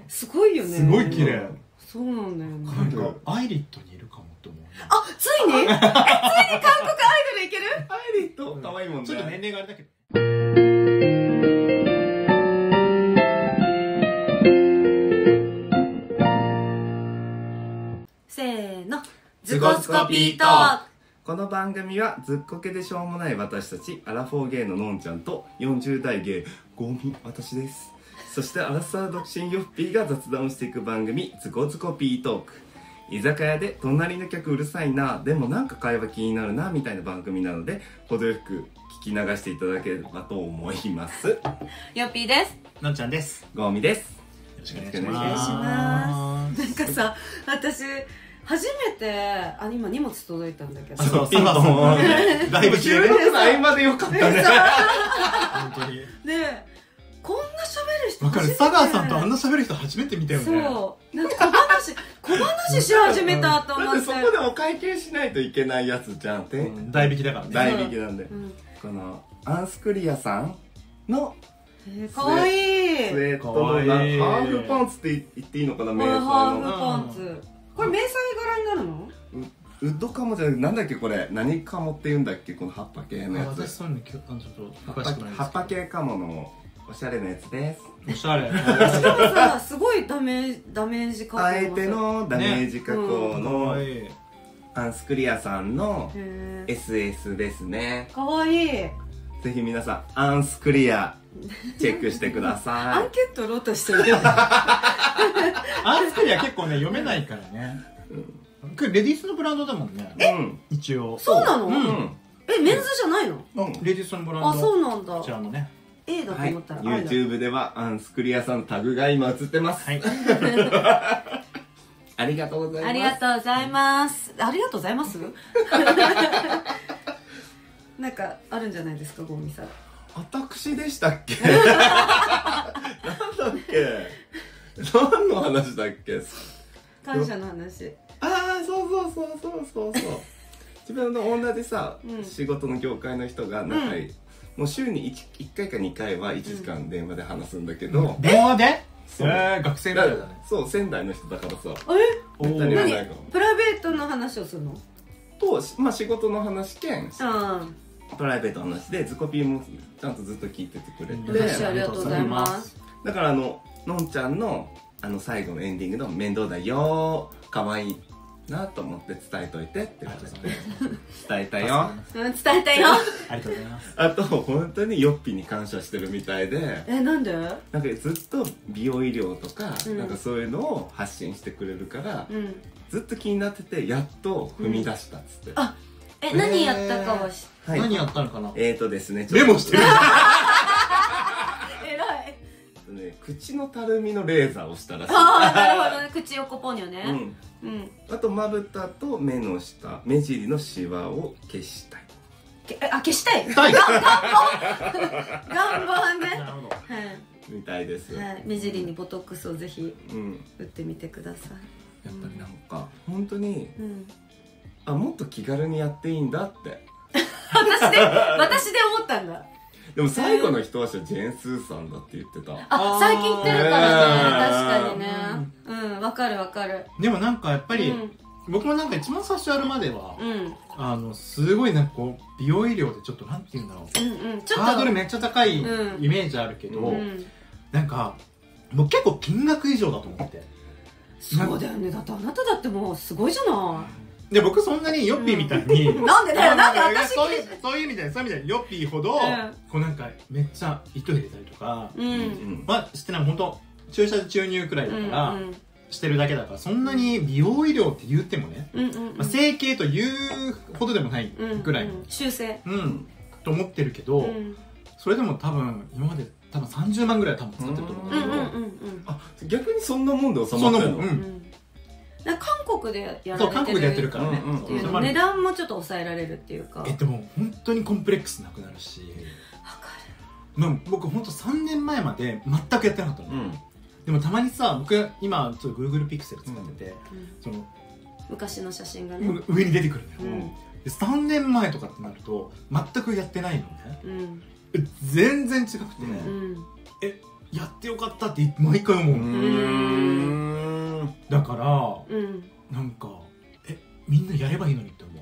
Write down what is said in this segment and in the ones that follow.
すごいよね。 すごい綺麗。 そうなんだよね。 なんかアイリットにいるかもって思う。 あ、ついについに韓国アイドルいける？ アイリット可愛いもんね。 ちょっと年齢があれだけど。 せーの。 ズコスコピートーク。この番組はずっこけでしょうもない私たちアラフォーゲイののんちゃんと40代ゲイゴミ私です。そしてアラサー独身ヨッピーが雑談をしていく番組ズコズコピートーク。居酒屋で隣の客うるさいな、でもなんか会話気になるなみたいな番組なので、程よく聞き流していただければと思います。 ヨッピーです。 のんちゃんです。 ゴミです。 よろしくお願いしお願いします。 なんかさ、私初めて今荷物届いたんだけど。 そう、サガさんだいぶ収録の合間でよかったね。 本当に。 で、こんな喋る人わかる。サガさんとあんな喋る人初めて見たよね。 そう。なんか小話し始めたと思って。 だってそこでお会計しないといけないやつじゃん。 代引きだからね。 代引きなんで。このアンスクリアさんのかわいいスウェットのハーフパンツって言っていいのかな、迷彩のハーフパンツ。これ迷彩柄になるの？ ウッドカモじゃなくて、なんだっけこれ、何カモって言うんだっけ、この葉っぱ系のやつ。 私そういうのちょっと詳しくないです。 葉っぱ系カモのおしゃれなやつです。 おしゃれ。 しかもさ、すごいダメージ加工。 あえてのダメージ加工のアンスクリアさんの SS ですね。 かわいい。 ぜひ皆さんアンスクリアチェックしてください。 アンケート取ろうとしてる。 アンスクリア結構ね読めないからね。これレディースのブランドだもんね。一応。 そうなの？メンズじゃないの？ レディースのブランド。 あ、そうなんだ。 こちらのね。 A だと思ったら。 YouTube ではアンスクリアさんのタグが今映ってます。はい。ありがとうございます。 ありがとうございます。ありがとうございます。なんかあるんじゃないですか、ゴミさん。 私でしたっけ？なんだっけ？何の話だっけ？ 感謝の話。 ああ、そう。自分の同じさ、仕事の業界の人が仲いい。もう週に 1回か2回は1時間電話で話すんだけど。 電話で？学生みたいだね。 そう、仙台の人だからさ。 何？プライベートの話をするの？と、 まあ仕事の話兼プライベートの話で、ズコピーもちゃんとずっと聞いててくれて。 ありがとうございます。 だからのんちゃんの最後のエンディングの面倒だよ、可愛いなと思って伝えといてって言われて、伝えたよ。伝えたよ。 ありがとうございます。 あと本当にヨッピに感謝してるみたいで。 なんで？ なんかずっと美容医療とか、なんかそういうのを発信してくれるから、ずっと気になってて、やっと踏み出したっつって。 あ、何やったかは何やったのかな？ ですね、 メモしてる。 口のたるみのレーザーをしたらしい。 ああ、なるほどね。口横ポニョね。 あとまぶたと目の下、目尻のシワを消したい。 消したい。願望ね。 なるほど。 みたいです。 目尻にボトックスをぜひ打ってみてください。 やっぱりなんか本当にもっと気軽にやっていいんだって。 私で思ったんだ。 でも最後の一足はジェーン・スーさんだって言ってた。 最近言ってるからね。確かにね。わかる。 でもなんかやっぱり僕もなんか一番最初やるまではすごいなんかこう美容医療でちょっとなんて言うんだろう、ハードルめっちゃ高いイメージあるけど、なんかもう結構金額以上だと思って。 そうだよね。だってあなただってもうすごいじゃない。 で、僕そんなにヨッピーみたいになんでだよ、なんで私そういう意味でヨッピーほどこうなんかめっちゃ糸入れたりとかはしてない。本当注射で注入くらいだからしてるだけだから、そんなに美容医療って言ってもね、整形というほどでもないくらい修正と思ってるけど、それでも多分今まで多分30万ぐらい多分使ってると思うんだけど、 逆にそんなもんで収まってるの？ 韓国でやられてる。 韓国でやってるからね。 値段もちょっと抑えられるっていうか。 でも本当にコンプレックスなくなるし。わかる。僕本当3年前まで全くやってなかったの。でもたまにさ、僕今ちょっと Google Pixel 使ってて、その昔の写真がね上に出てくるんだよ。で3年前とかってなると全くやってないのね。全然違くて、 やってよかったって毎回思う。だからなんかみんなやればいいのにって思う。い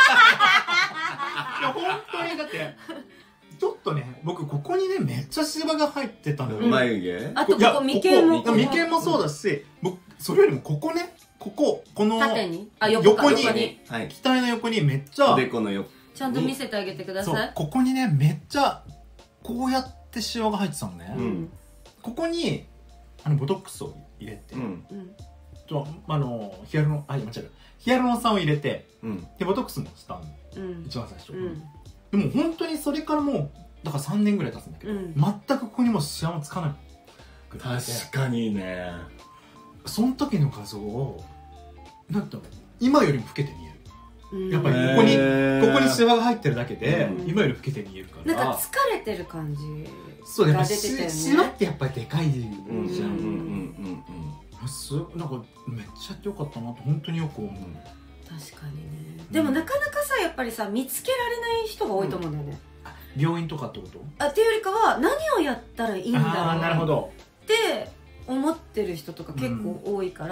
や本当にだってちょっとね、僕ここにねめっちゃシワが入ってたのよ。 眉毛、 あとここ眉間も、 眉間もそうだし、僕それよりもここね、この縦に横にはい、 額の横にめっちゃおでこの横ちゃんと見せてあげてくだそうさい。 ここにねめっちゃこうやってシワが入ってたのね。ここにボトックスを入れて、とヒアルロンヒアルロン酸を入れて、でボトックスもしたの、一番最初。でも本当にそれからもうだから3年ぐらい経つんだけど、全くここにもシワもつかないぐらいで。 確かにね。 その時の画像をなんと今よりも老けて見える。やっぱりここにシワが入ってるだけで今より老けて見えるから。 なんか疲れてる感じが出てたよね。 シワってやっぱりでかいじゃん。なんかめっちゃやってよかったなと本当によく思う。 確かにね。でもなかなかさやっぱりさ見つけられない人が多いと思うんだよね。 病院とかってこと？ っていうよりかは何をやったらいいんだろうなるほどって思ってる人とか結構多いから、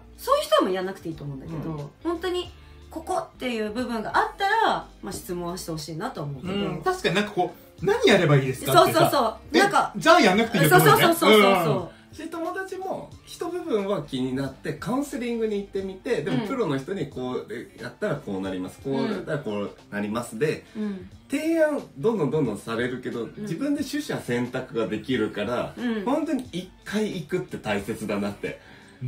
そういう人はもうやんなくていいと思うんだけど、本当にここっていう部分があったら、質問はしてほしいなと思うけど、 確かになんかこう何やればいいですかってさ、 そうなんかじゃあやんなくていいよってことね。 そう友達も一部分は気になってカウンセリングに行ってみて、でもプロの人にこうやったらこうなります、こうやったらこうなりますで、提案どんどんされるけど、自分で取捨選択ができるから、本当に一回行くって大切だなって。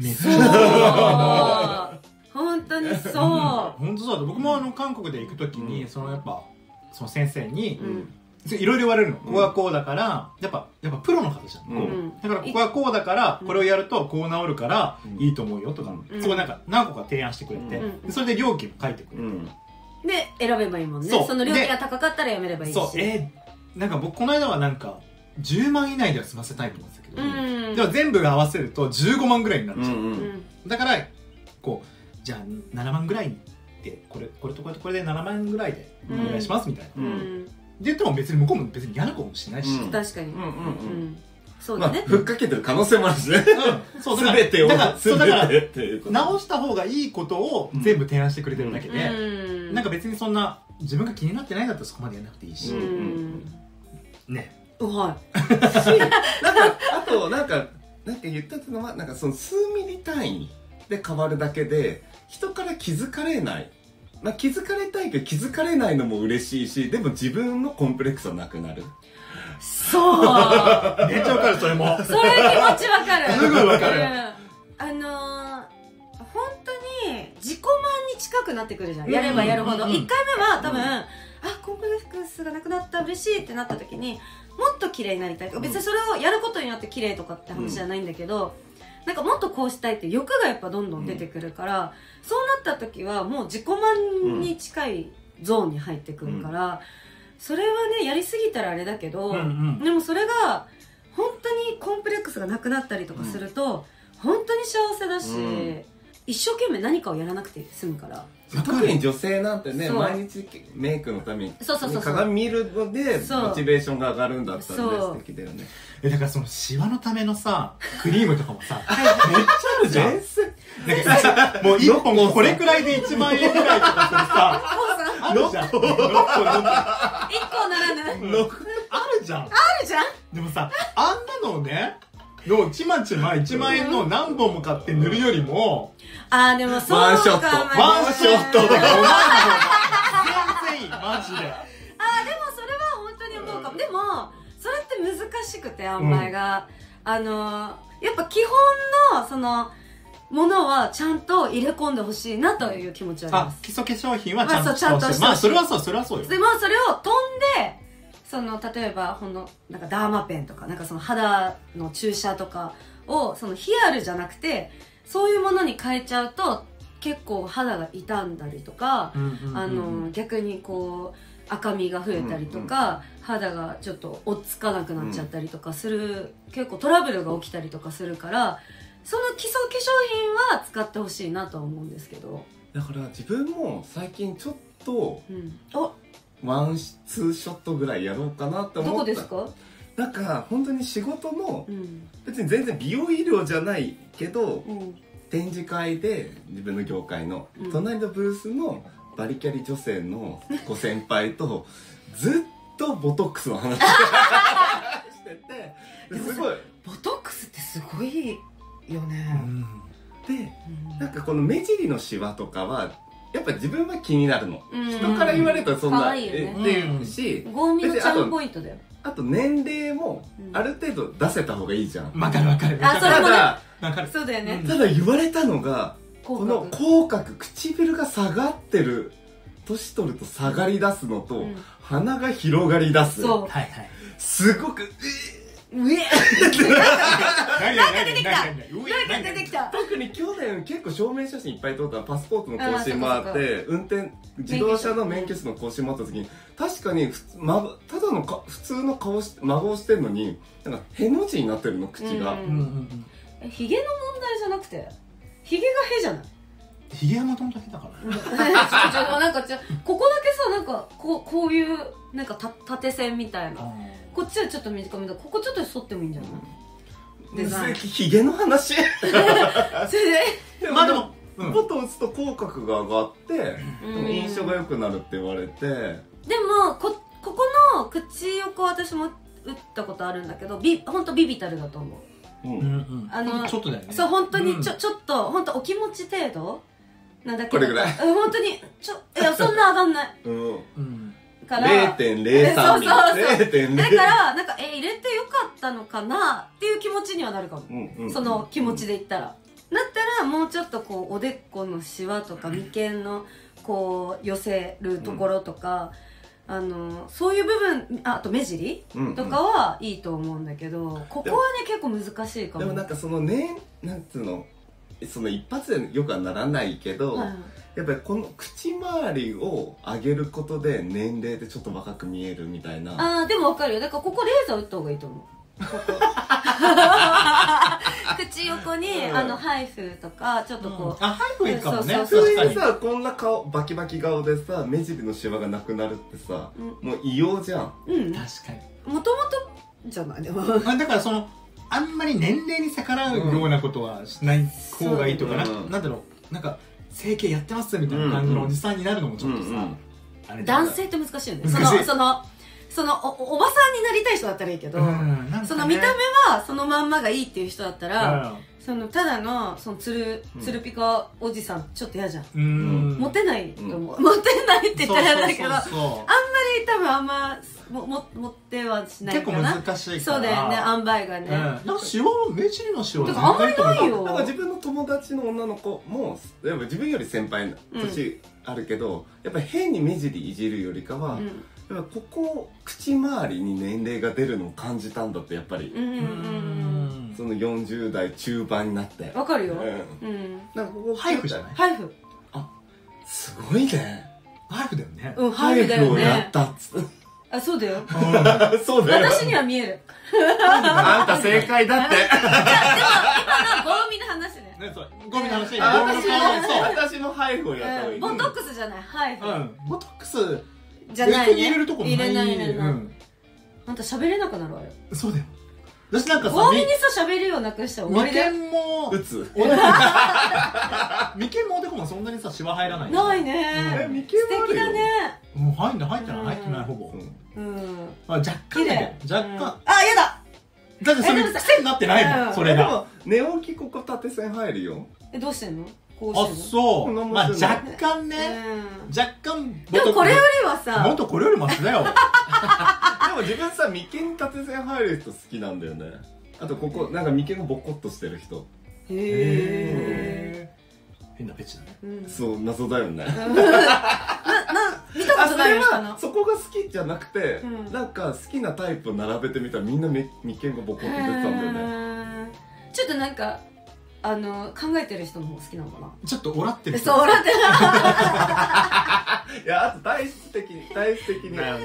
本当にそう。 本当そうだ。僕も韓国で行くときにやっぱその先生にいろいろ言われるの。ここはこうだからやっぱプロの方じゃん。だからここはこうだからこれをやるとこう治るからいいと思うよとか、そうなんか何個か提案してくれて、それで料金も書いてくれて。 で選べばいいもんね。その料金が高かったらやめればいいし。そうなんか僕この間はなんか10万以内では済ませたいと思うんですけど、でも全部合わせると15万ぐらいになっちゃう。だからこうじゃあ7万ぐらいでこれとこれで7万ぐらいでお願いしますみたいな。で言っても別に向こうも別に嫌なこともしないし。 確かに。そうだね。 ふっかけてる可能性もあるしね。 そうだから全てを直した方がいいことを全部提案してくれてるだけで、なんか別にそんな自分が気になってないんだったらそこまでやらなくていいし。ね。 はい。 あとなんか言ったのはなんかその数ミリ単位で変わるだけで人から気づかれない。気づかれたいけど気づかれないのも嬉しいし、でも自分のコンプレックスはなくなる。 そう。 めっちゃわかるそれも。 それ気持ちわかる。 すぐわかる。 本当に自己満に近くなってくるじゃん。やればやるほど。1回目は多分コンプレックスがなくなった嬉しいってなった時にもっと綺麗になりたいとか、別にそれをやることによって綺麗とかって話じゃないんだけど、なんかもっとこうしたいって欲がやっぱどんどん出てくるから、そうなった時はもう自己満に近いゾーンに入ってくるから、それはねやりすぎたらあれだけど、でもそれが本当にコンプレックスがなくなったりとかすると、本当に幸せだし、一生懸命何かをやらなくて済むから。 特に女性なんてね、毎日メイクのために鏡見るのでモチベーションが上がるんだったらね、素敵だよね。 だからそのシワのためのさクリームとかもさめっちゃあるじゃん。もう1本これくらいで1万円ぐらいとかするさあるじゃん。1個ならぬあるじゃん。でもさあんなのねちまちま1万円の何本も買って塗るよりも、 でもそうか、 ワンショットとか5万の方が全然いいマジで。 でもそれは本当に思うかも。でもそれって難しくて塩梅が、やっぱ基本のそのものはちゃんと入れ込んでほしいなという気持ちはあります。 基礎化粧品はちゃんとしてほしい。それはそうよ。 でもそれを飛んで例えばなんかダーマペンとかなんかその肌の注射とかをヒアルじゃなくてそういうものに変えちゃうと結構肌が傷んだりとか、逆にこう赤みが増えたりとか、肌がちょっと追っつかなくなっちゃったりとかする、結構トラブルが起きたりとかするから、その基礎化粧品は使ってほしいなとは思うんですけど。 だから自分も最近ちょっと、ワンツーショットぐらいやろうかなって思った。 どこですか？ なんか本当に仕事の、別に全然美容医療じゃないけど、展示会で自分の業界の隣のブースのバリキャリ女性のご先輩とずっとボトックスの話してて、すごいボトックスってすごいよね。 で、なんかこの目尻のシワとかはやっぱ自分は気になるの、人から言われたらそんなっていうし、 ゴーミのチャームポイントだよ。 あと年齢もある程度出せた方がいいじゃん。 わかるわかる。 あ、それもね、 わかる。 そうだよね。 ただ言われたのが、この口角、唇が下がってる、年取ると下がり出すのと、鼻が広がり出す。 そう。 はいはい。 すごく、なんか出てきた。なんか出てきた。 特に去年結構証明写真いっぱい撮った、パスポートの更新もあって、自動車の免許証の更新もあった時に、確かにただの普通の孫をしてるのに、なんかへの字になってるの、口が。 ヒゲの問題じゃなくて、ヒゲがへじゃない？ ヒゲはもともとへだからなんかここだけさ、なんかこういうなんか縦線みたいな、こっちはちょっと短めだ、ここちょっと剃ってもいいんじゃない？デザイン。 ヒゲの話。それでまあでもボト打つと口角が上がって印象が良くなるって言われて。 でもここの口横私も打ったことあるんだけど、ほんとビビたるだと思う。 ちょっとだよね。 そう、本当にちょっと本当お気持ち程度なだけ。 これぐらい。 本当にいや、そんな上がんない。 から 0.03 そうそうそう。だ 0.0 からなんか入れてよかったのかなっていう気持ちにはなるかも。その気持ちで言ったら。だったらもうちょっとこうおでこのシワとか眉間のこう寄せるところとか、そういう部分、あと目尻とかはいいと思うんだけど、ここはね結構難しいかも。 でもなんかそのね、なんつうの、その一発でよくはならないけど、やっぱりこの口周りを上げることで年齢でちょっと若く見えるみたいな。 でも分かるよ。だからここレーザー打った方がいいと思う。口横にハイフとかちょっとこう、 ハイフいいかもね。 普通にさ、こんな顔バキバキ顔でさ、目尻のシワがなくなるってさ、もう異様じゃん。 確かに。 もともとじゃないでも。 だからそのあんまり年齢に逆らうようなことはしない方がいいとか、なんだろう、なんか整形やってますみたいな感じのおじさんになるのもちょっとさ、 男性って難しいよね。そのおばさんになりたい人だったらいいけど、その見た目はそのまんまがいいっていう人だったら、そのただのそのつるピカおじさんちょっと嫌じゃん。モテないと思う。モテないって言ったら嫌だけど、あんまり多分持ってはしないかな。 結構難しいから。 そうだよね、塩梅がね。 なんかシワ目尻のシワあんまりないよ。 なんか自分の友達の女の子もやっぱ自分より先輩年あるけど、やっぱり変に目尻いじるよりかは、やっぱここ口周りに年齢が出るのを感じたんだって、やっぱりその40代中盤になって。 わかるよ。 なんかここハイフじゃない？ ハイフ。 すごいね。 ハイフだよね。 ハイフだよね。 ハイフをやったっつ。 あ、そうだよ。 そうだよ。 私には見える。 あんた正解だって。 でも今のゴミの話ね。 ゴミの話。 私もハイフをやった方がいい。 ボトックスじゃない、ハイフ。 ボトックスじゃないね。 入れるとこない。 入れない。あんた喋れなくなるわよ。 そうだよ。私なんかさ、 ゴミにさ喋るようなくしたら終わりだよ。 眉間も打つ。 眉間もおでこもそんなにさシワ入らない。 ないね。 眉間素敵だね。 もう入ってないほぼ。若干だけど、若干。 あ、やだ。 だってそれ癖になってないもん、それが。 寝起きここ縦線入るよ。 どうしてんの？ あ、そう。まあ若干ね。若干。 でもこれよりはさ。 ほんとこれよりマシだよ。 でも自分さ、眉間に縦線入る人好きなんだよね。あとここ、なんか眉間がボコッとしてる人。 へぇー。変なフェチだね。 そう、謎だよね。 見たことない人な。 そこが好きじゃなくて、なんか好きなタイプを並べてみたらみんな眉間がボコッと出てたんだよね。 ちょっとなんか、考えてる人の方好きなのかな。 ちょっとオラってる。 そう、オラってる。 いや、あと体質的に。 だよね。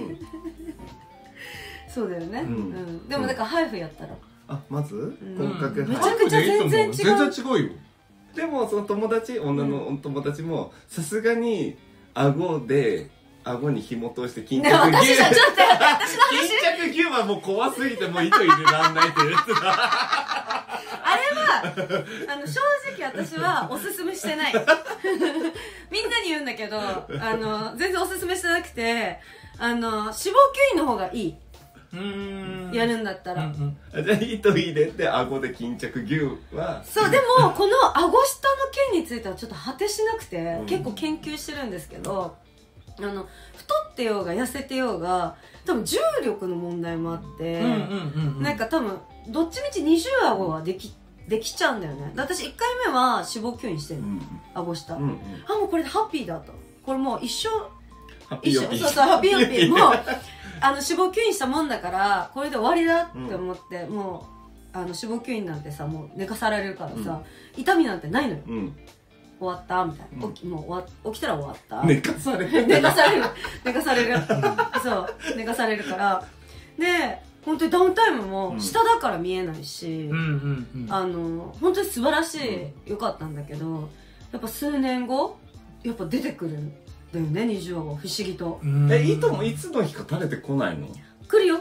そうだよね。でもなんかハイフやったら。 あ、まず骨格めちゃくちゃ全然違う。 全然違うよ。 でもその友達、女の友達もさすがに顎で顎に紐通して巾着ね、私はちょっと私の話巾着牛はもう怖すぎてもう糸入れらんないって言ってた。 あれは正直私はおすすめしてないみんなに言うんだけど全然おすすめしてなくて脂肪吸引の方がいい。やるんだったら、 じゃあ糸入れて顎で巾着牛はそう。でもこの顎下の件についてはちょっと果てしなくて、結構研究してるんですけど、太ってようが痩せてようが多分重力の問題もあって、なんか多分どっちみち二重顎はできちゃうんだよね。私1回目は脂肪吸引してるの、顎下、もうこれでハッピーだと、これもう一生ハッピーヨッピー、 そうそう、ハッピーヨッピーもう脂肪吸引したもんだからこれで終わりだって思って、もう脂肪吸引なんてさもう寝かされるからさ、痛みなんてないのよ、終わったみたいな、もう起きたら終わった、 寝かされる寝かされるそう寝かされるからで、本当にダウンタイムも下だから見えないし、本当に素晴らしい、良かったんだけど、やっぱ数年後やっぱ出てくるんだよね、二重顎、不思議と。 糸もいつの日か垂れてこないの？ 来るよ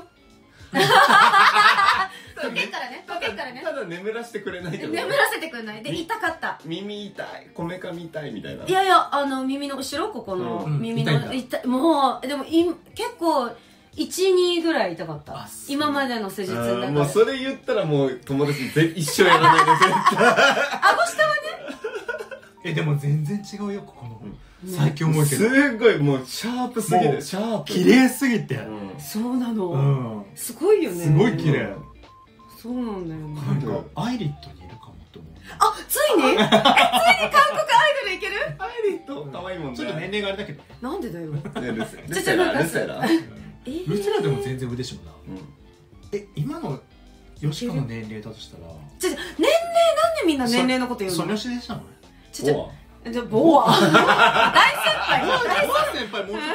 溶けからね、溶けからね。 ただ眠らせてくれないけど、 眠らせてくれないで、痛かった。 耳痛い、こめかみ痛いみたいな。 いやいや、耳の後ろ、ここの耳の痛い、もうでも結構1、2ぐらい痛かった、今までの施術の中で。 もうそれ言ったらもう友達一生やらないで絶対。 顎下はねでも全然違うよ、ここの最近思うけど、 すごいもうシャープすぎる、シャープ綺麗すぎて、 そうなの、すごいよね、 すごい綺麗。 そうなんだよね。 なんかアイリットにいるかもと思う。 ついについに韓国アイドルいける？ アイリット可愛いもんね。 ちょっと年齢があれだけど。 なんでだよ。 ルセラルセラでも全然腕しもな。今のヨシカの年齢だとしたら、 年齢なんでみんな年齢のこと言うの？ ソニョシでしたのね。 じゃボア大先輩もうちょっとね、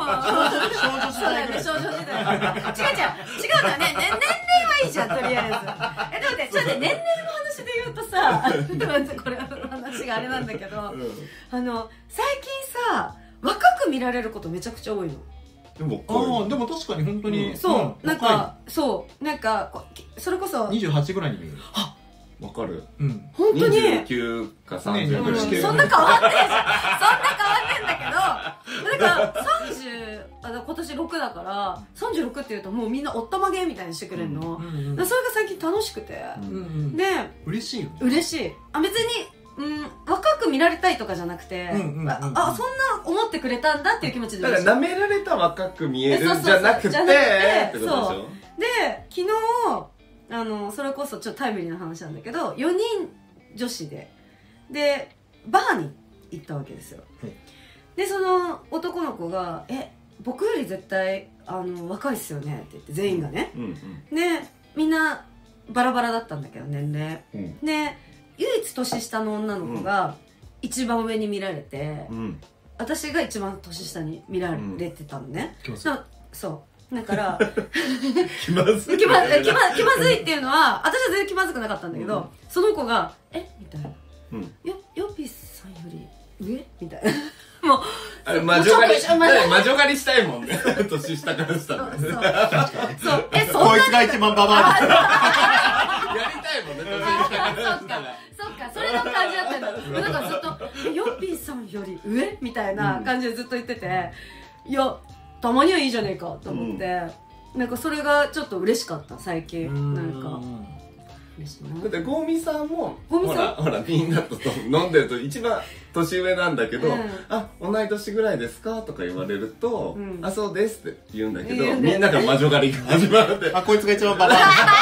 少女時代。違うのよね、年齢はいいじゃん、とりあえず。でもね、ちょっと年齢の話で言うとさ、これ話があれなんだけど、最近さ若く見られることめちゃくちゃ多いの。 でも確かに本当にそうなんかそれこそ 28ぐらいに見える。 わかる。 本当に 29か30ぐらい。 そんな変わんねえじゃん。そんな変わんねえんだけど、なんか30、今年6だから36っていうともうみんなおったまげみたいにしてくれるの。それが最近楽しくて、で嬉しいよ。 嬉しい。別に若く見られたいとかじゃなくて、そんな思ってくれたんだっていう気持ちで。 だから舐められた若く見えるじゃなくてってことでしょ。 で昨日それこそちょっとタイムリーな話なんだけど、4人女子でバーに行ったわけですよ。でその男の子が「僕より絶対若いっすよね」って言って、全員がね、でみんなバラバラだったんだけど年齢、で唯一年下の女の子が一番上に見られて、私が一番年下に見られてたのね。そうだから気まずいっていうのは、私は全然気まずくなかったんだけど、その子が「みたいな「ヨッピーさんより上?」みたいな。もう魔女狩りしたいもんね、年下からしたら。 そうそんなこいつが一番ババアやりたいもんね、年下からしたら。 そっか、それの感じだったんだ。だからずっとヨッピーさんより上みたいな感じでずっと言ってて、いやたまにはいいじゃねえかと思って、なんかそれがちょっと嬉しかった最近。なんか嬉しいな。 だってゴーミさんもほらみんなと飲んでると一番年上なんだけど「あ、同い年ぐらいですか?」とか言われると「あ、そうです」って言うんだけど、みんなが魔女狩りが始まるって、 こいつが一番ババア。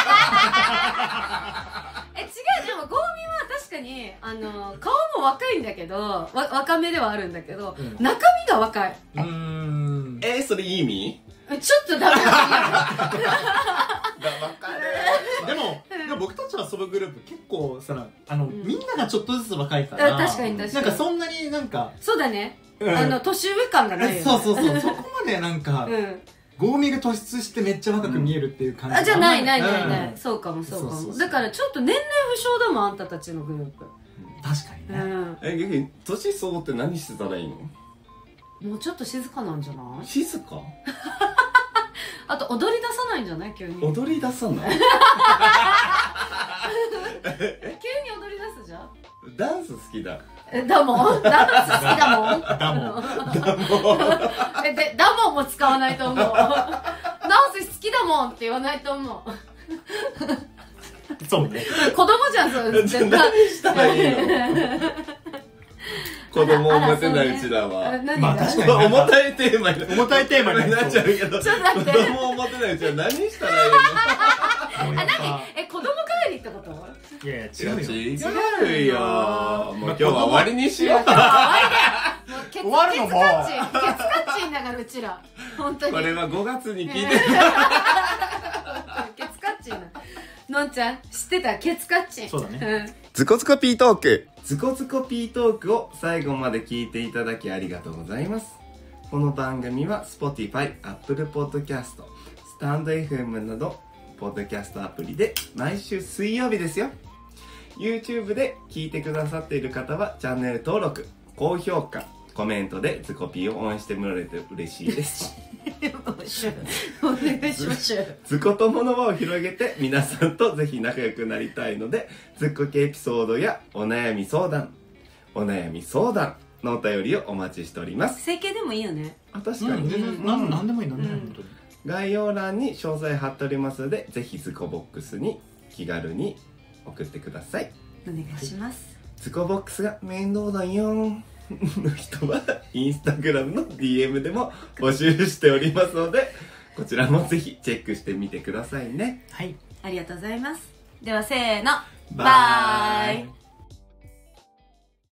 違う、でもゴーミは確かに顔も若いんだけど、若めではあるんだけど、中身が若い。 それいい意味？ ちょっとダメだ。 でも僕たちは遊ぶグループ結構さ、みんながちょっとずつ若いから、 確かになんかそんなになんかそうだね、年上感がないよね。 そうそこまでなんかゴーミが突出してめっちゃ若く見えるっていう感じじゃない。そうかも。だからちょっと年齢不詳だもん、あんたたちのグループ。 確かにね。 逆に年相応って何してたらいいの？ もうちょっと静かなんじゃない？ 静か？ あと踊り出さないんじゃない？急に踊り出さない？ 急に踊り出すじゃん。 ダンス好きだ。 だもん、ダンス好きだもん。 だもんで、ダモンも使わないと思う。ダンス好きだもんって言わないと思う。 そうね。 子供じゃん、それ。 何したらいいの？子供を持てないうちらは。 まあ確かに重たいテーマに重たいテーマになっちゃうけど、子供を持てないうちは何したらいいの？ 何？子供帰りってこと？ いやいや、違うよ。 違うよ。もう今日は終わりにしようか。 終わるのもケツカッチンだからうちら。本当に。 これは5月に聞いてる。 ケツカッチンな。のんちゃん、知ってた？ケツカッチン。 そうだね。 ズコズコピートーク。ズコズコピートークを最後まで聞いていただきありがとうございます。この番組は Spotify、Apple Podcast、StandFM などポッドキャストアプリで毎週水曜日ですよ。YouTube で聞いてくださっている方はチャンネル登録、高評価、コメントでズコピーを応援してもらえて嬉しいです。 お願いします。 ズコ友の輪を広げて皆さんとぜひ仲良くなりたいので、ズッコ系エピソードやお悩み相談のお便りをお待ちしております。 整形でもいいよね。 あ、確かに、 なんでもいいのね、本当に。 概要欄に詳細貼っておりますので、ぜひズコボックスに気軽に送ってください。 お願いします。 ズコボックスが面倒だよの人はインスタグラムの DM でも募集しておりますので、こちらもぜひチェックしてみてくださいね。 はい。 ありがとうございます。ではせーの。 バイ。